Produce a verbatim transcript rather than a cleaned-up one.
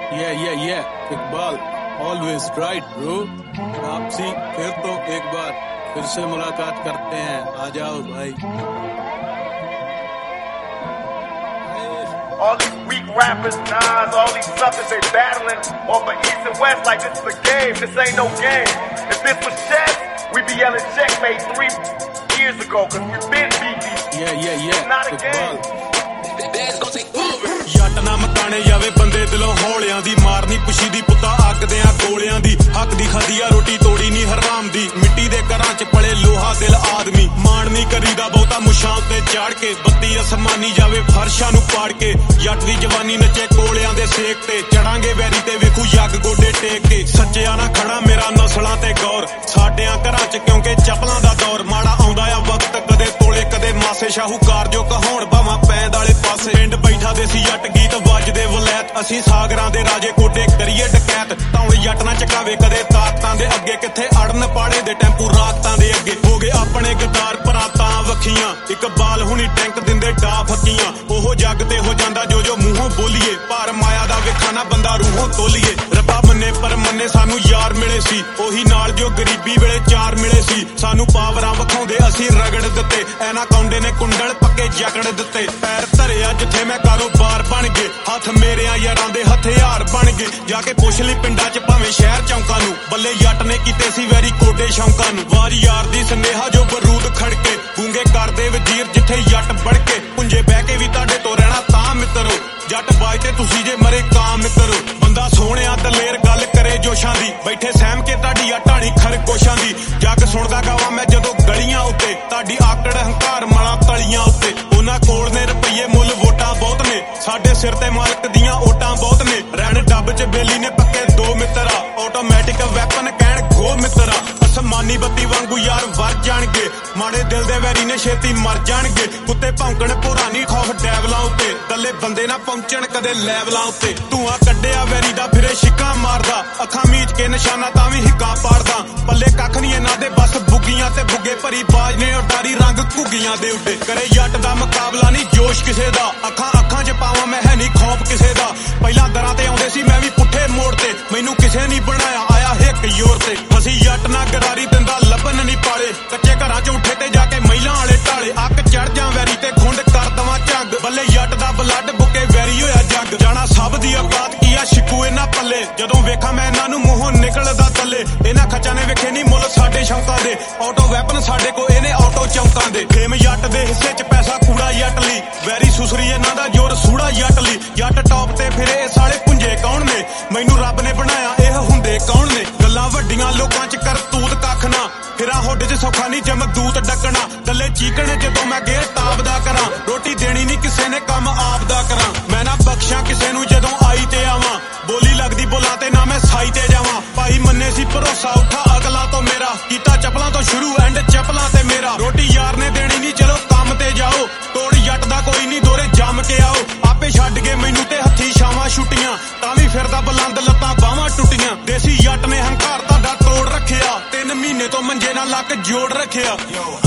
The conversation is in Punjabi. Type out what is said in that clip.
Yeah, yeah, yeah. Iqbal, always right, bro. आपसी फिर तो एक बार फिर से मुलाकात करते हैं. आ जाओ भाई. All these weak rappers, Nas, all these suckers, they battling over East and West like this is a game. This ain't no game. If this was chess, we'd be yelling checkmate three years ago, cause we've been beat these. Yeah, yeah, yeah. It's not a game. ਜੱਟ ਨਾ ਮਕਾਣੇ ਜਾਵੇ ਬੰਦੇ ਦਿਲੋਂ ਹੌਲਿਆਂ ਦੀ ਮਾਰਨੀ ਪੁੱਛੀ ਦੀ ਪੁੱਤਾ ਅੱਗਦਿਆਂ ਗੋਲਿਆਂ ਦੀ ਹੱਕ ਦੀ ਖਾਦੀਆ ਰੋਟੀ ਤੋੜੀ ਨਹੀਂ ਹਰਾਮ ਦੀ ਮਿੱਟੀ ਦੇ ਘਰਾਂ ਚ ਪਲੇ ਲੋਹਾ ਦਿਲ ਆਦਮੀ ਮਾਣ ਨਹੀਂ ਕਰੀਦਾ ਬਹੁਤਾ ਮੁਸ਼ਾਂ ਉੱਤੇ ਚਾੜ ਕੇ ਬੱਤੀ ਅਸਮਾਨੀ ਜਾਵੇ ਫਰਸ਼ਾਂ ਨੂੰ ਪਾੜ ਕੇ ਜੱਟ ਦੀ ਜਵਾਨੀ ਨੱਚੇ ਕੋਲਿਆਂ ਦੇ ਸੇਕ ਤੇ ਚੜਾਂਗੇ ਵੈਰੀ ਤੇ ਵੇਖੂ ਜੱਗ ਗੋਡੇ ਟੇਕ ਕੇ ਸੱਚਿਆ ਨਾ ਖੜਾ ਮੇਰਾ ਨਸਲਾਂ ਤੇ ਗੌਰ ਸਾਡਿਆਂ ਘਰਾਂ ਚ ਕਿਉਂਕਿ ਚੱਪਲਾਂ ਦਾ ਦੌਰ ਮਾੜਾ ਆਉਂਦਾ ਆ ਵਕਤ ਕਦੇ ਤੋਲੇ ਕਦੇ ਮਾਸੇ ਸ਼ਾਹੂਕਾਰ ਜੋ ਕਹਾਉਣ ਭਾਵਾਂ ਪੈਂਦ ਵਾਲੇ ਪਾਸੇ ਪਿੰਡ ਬੈਠਾ ਦੇ ਸੀ ਜੱਟ ਗੀਤ ਵੱਜਦੇ ਵਲੈਤ ਅਸੀਂ ਸਾਗਰਾਂ ਦੇ ਰਾਜੇ ਕੋਡੇ ਕਰੀਏ ਡਕੈਤ ਤੌਣ ਜੱਟ ਨਾ ਚਕਾਵੇ ਕਦੇ ਤਾਕਤਾਂ ਦੇ ਅੱਗੇ ਕਿੱਥੇ ਅੜਨ ਪਾੜੇ ਦੇ ਟੈਂਪੂ ਰਾਤਾਂ ਦੇ ਅੱਗੇ ਹੋ ਗਏ ਆਪਣੇ ਗਦਾਰ ਪਰਾਤਾਂ ਵੱਖੀਆਂ ਇਕਬਾਲ ਹੁਣੀ ਟੈਂਕ ਦਿੰਦੇ ਡਾ ਫੱਕੀਆਂ ਉਹ ਜੱਗ ਤੇ ਹੋ ਜਾਂਦਾ ਜੋ ਜੋ ਮੂੰਹੋਂ ਬੋਲੀਏ ਪਰ ਮਾਇਆ ਦਾ ਵੇਖਾ ਨਾ ਬੰਦਾ ਰੂਹੋਂ ਤੋਲੀਏ ਰੱਬਾ ਮੰਨੇ ਪਰ ਮੰਨੇ ਸਾਨੂੰ ਯਾਰ ਮਿਲੇ ਸੀ ਉਹੀ ਨਾਲ ਜੋ ਗਰੀਬੀ ਵੇਲੇ ਚਾਰ ਮਿਲੇ ਸੀ ਸਾਨੂੰ ਪਾਵਰਾਂ ਵਿਖਾਉਂਦੇ ਅਸੀਂ ਰਗੜ ਦਿੱਤੇ ਐਨਾ ਕੌਂਡੇ ਨੇ ਕੁੰਡਲ ਪੱਕੇ ਜਕੜ ਦਿੱਤੇ ਪੈਰ ਧਰਿਆ ਜਿੱਥੇ ਮੈਂ ਕਾਰੋਬਾਰ ਬਣ ਗਏ ਹੱਥ ਮੇਰਿਆਂ ਯਾਰਾਂ ਦੇ ਹਥਿਆਰ ਬਣ ਗਏ ਜਾ ਕੇ ਪੁੱਛ ਲਈ ਪਿੰਡਾਂ 'ਚ ਭਾਵੇਂ ਸ਼ਹਿਰ ਚੌਂਕਾਂ ਨੂੰ ਬੱਲੇ ਜੱਟ ਨੇ ਕੀਤੇ ਸੀ ਵੈਰੀ ਕੋਡੇ ਸ਼ੌਂਕਾਂ ਨੂੰ ਵਾਰ ਯਾਰ ਦੀ ਸੰਦੇਹਾ ਜੋ ਬਰੂਦ ਖੜਕੇ ਗੂੰਗੇ ਕਰਦੇ ਵਜ਼ੀਰ ਜਿੱਥੇ ਜੱਟ ਬੜ ਕੇ ਪੁੰਜੇ ਬਹਿ ਕੇ ਵੀ ਤੁਹਾਡੇ ਤੋਂ ਰਹਿਣਾ ਤਾਂ ਮਿੱਤਰੋ ਜੱਟ ਬਾਜ ਤੇ ਤੁਸੀਂ ਜੇ ਮਰੇ ਕਾਂ ਮਿੱਤਰੋ ਬੰਦਾ ਸੋਹਣਿਆ ਦਲੇਰ ਗੱਲ ਕਰੇ ਜੋਸ਼ਾਂ ਦੀ ਬੈਠੇ ਸਹਿਮ ਕੇ ਤੁਹਾਡੀ ਆ ਢਾਣੀ ਖਰਗੋਸ਼ਾਂ ਦੀ ਜੱਗ ਸੁਣਦਾ ਗਾਵਾਂ ਮੈਂ ਜਦੋਂ ਗਲੀਆਂ ਉੱਤੇ ਤੁਹਾਡੀ ਆਕੜ ਹੰਕਾਰ ਮਾਲਾ ਤਲੀਆਂ ਉੱਤੇ ਉਹਨਾਂ ਕੋਲ ਨੇ ਰੁਪਈਏ ਮੁੱਲ ਵੋਟਾਂ ਬਹੁਤ ਨੇ ਸਾਡੇ ਸਿਰ ਤੇ ਮਾਲਕ ਦੀਆਂ ਓਟਾਂ ਬਹੁਤ ਨੇ ਰਹਿਣ ਡੱਬ 'ਚ ਬੇਲੀ ਨੇ ਪੱਕੇ ਦੋ ਮਿੱਤਰਾ ਆਟੋਮੈਟਿਕ ਵੈਪਨ ਕਹਿਣ ਗੋ ਮਿੱਤਰਾ ਅਸਮਾਨੀ ਬੱਤੀ ਵਾਂਗੂ ਯਾਰ ਵਰ ਜਾਣਗੇ ਮਾੜੇ ਦਿਲ ਦੇ ਵੈਰੀ ਨੇ ਛੇਤੀ ਮਰ ਜਾਣਗੇ ਕੁੱਤੇ ਭੌਂਕਣ ਪੁਰਾਣੀ ਖੌਫ ਡੈਵਲਾਂ ਉੱਤੇ ਦੱਲੇ ਬੰਦੇ ਨਾ ਪਹੁੰਚਣ ਕਦੇ ਲੈਵਲਾਂ ਉੱਤੇ ਧੂਆਂ ਕੱਢਿਆ ਵੈਰੀ ਦਾ ਫਿਰੇ ਛਿੱਕਾਂ ਮਾਰਦਾ ਅੱਖਾਂ ਮੀਚ ਕੇ ਨਿਸ਼ਾਨਾ ਤਾਂ ਵੀ ਹਿੱਕਾ ਪਾੜਦਾ ਪੱਲੇ ਕੱਖ ਨਹੀਂ ਇਹਨਾਂ ਦੇ ਬਸ ਬੁੱਗੀਆਂ ਤੇ ਬੁੱਗੇ ਭਰੀ ਬਾਜ ਨੇ ਉਡਾਰੀ ਰੰਗ ਘੁੱਗੀਆਂ ਦੇ ਉੱਡੇ ਕਰੇ ਜੱਟ ਦਾ ਮੁਕਾਬਲਾ ਨਹੀਂ ਜੋਸ਼ ਕਿਸੇ ਦਾ ਅੱਖਾਂ ਅੱਖਾਂ 'ਚ ਪਾਵਾਂ ਮੈਂ ਹੈ ਨਹੀਂ ਖੌਫ ਕਿਸੇ ਦਾ ਪਹਿਲਾਂ ਦਰਾਂ ਤੇ ਆਉਂਦੇ ਸੀ ਮੈਂ ਵੀ ਪੁੱਠੇ ਮੋੜ ਤੇ ਮੈਨੂੰ ਕਿਸੇ ਨਹੀਂ ਬਣਾਇਆ ਆਇਆ ਹਿੱਕ ਯੋਰ ਤੇ ਅਸੀਂ ਜੱਟ ਨਾ ਗਰਾਰੀ ਦਿੰਦਾ ਲੱਭਣ ਨਹੀਂ ਪਾਲੇ ਕੱਚੇ ਘਰਾਂ 'ਚ ਉੱਠੇ ਤੇ ਜਾ ਕੇ ਮਹਿਲਾਂ ਵਾਲੇ ਢਾਲੇ ਅੱਕ ਚੜ ਜਾਂ ਵੈਰੀ ਤੇ ਖੁੰਡ ਕਰ ਦਵਾਂ ਝੱਗ ਬੱਲੇ ਜੱਟ ਦਾ ਬਲੱਡ ਬੁੱਕੇ ਵੈਰੀ ਹੋਇਆ ਜੱਗ ਜਾਣਾ ਸਭ ਦੀ ਔਕਾਤ ਕੀ ਆ ਸ਼ਿਕੂ ਇਹਨਾਂ ਪੱਲੇ ਜਦੋਂ ਵੇਖਾਂ ਮੈਂ ਇਹਨਾਂ ਨੂੰ ਮੂੰਹੋਂ ਨਿਕਲਦਾ ਥੱਲੇ ਇਹਨਾਂ ਖੱਚਾਂ ਨੇ ਵੇਖੇ ਨਹੀਂ ਮੁੱਲ ਸਾਡੇ ਸ਼ੌਂਕਾਂ ਦੇ ਆਟੋ ਵੈਪਨ ਸਾਡੇ ਕੋ ਇਹਨੇ ਆਟੋ ਚੌਂਕਾਂ ਦੇ ਫੇਮ ਜੱਟ ਦੇ ਹਿੱਸੇ 'ਚ ਪੈਸਾ ਕੂੜਾ ਜੱਟ ਲਈ ਵੈਰੀ ਸੁਸਰੀ ਇਹਨਾਂ ਦਾ ਜੋਰ ਸੂੜਾ ਜੱਟ ਲਈ ਜੱਟ ਟੌਪ ਤੇ ਫਿਰੇ ਇਹ ਸਾਲੇ ਪੁੰਜੇ ਕੌਣ ਨੇ ਮੈਨੂੰ ਰੱਬ ਨੇ ਬਣਾਇਆ ਇਹ ਹੁੰਦੇ ਕੌਣ ਨੇ ਗੱਲਾਂ ਵੱਡੀਆਂ ਲੋਕਾਂ 'ਚ ਕਰਤੂਤ ਕੱਖ ਨਾ ਫਿਰਾਂ ਹੁੱਡ 'ਚ ਸੌਖਾ ਨਹੀਂ ਜਮਦੂਤ ਡੱਕਣਾ ਗੱਲੇ ਚੀਕਣੇ ਜਦੋਂ ਮੈਂ ਗੇਰ ਤਾਬਦਾ ਕਰਾਂ ਰੋਟੀ ਦੇਣੀ ਨਹੀਂ ਕਿਸੇ ਨੇ ਕੰਮ ਆਪਦਾ ਕਰਾਂ ਮੈਂ ਨਾ ਬਖਸ਼ਾਂ ਕਿਸੇ ਨੂੰ ਜਦੋਂ ਆਈ ਤੇ ਆਵਾਂ ਬੋਲੀ ਲੱਗਦੀ ਬੋਲਾਂ ਤੇ ਨਾ ਮੈਂ ਸਾਈ ਤੇ ਜਾਵਾਂ ਭਾਈ ਮੰਨੇ ਸੀ ਭਰੋਸਾ ਉੱਠਾ ਅਗਲਾ ਤੋਂ ਮੇਰਾ ਕੀਤਾ ਚੱਪਲਾਂ ਤੋਂ ਸ਼ੁਰੂ ਐਂਡ ਚੱਪਲਾਂ ਤੇ ਮੇਰਾ ਰੋਟੀ ਯਾਰ ਨੇ ਦੇਣੀ ਨਹੀਂ ਚਲੋ ਕੰਮ ਤੇ ਜਾਓ ਤੋੜ ਜੱਟ ਦਾ ਕੋਈ ਨਹੀਂ ਦੋਰੇ ਜੰਮ ਕੇ ਆਓ ਆਪੇ ਛੱਡ ਕੇ ਮੈਨੂੰ ਤੇ ਹੱਥੀ ਛਾਵਾਂ ਛੁੱਟੀਆਂ ਤਾਂ ਵੀ ਫਿਰਦਾ ਬਲੰਦ ਲੱਤਾਂ ਬਾਹਾਂ ਟੁੱਟੀਆਂ ਦੇਸੀ ਜੱਟ ਨੇ ਹੰਕਾਰ ਤੁਹਾਡਾ ਤੋੜ ਰੱਖਿਆ ਤਿੰਨ ਮਹੀਨੇ ਤੋਂ ਮੰਜੇ ਨਾਲ ਲੱਕ ਜੋੜ ਰੱਖਿਆ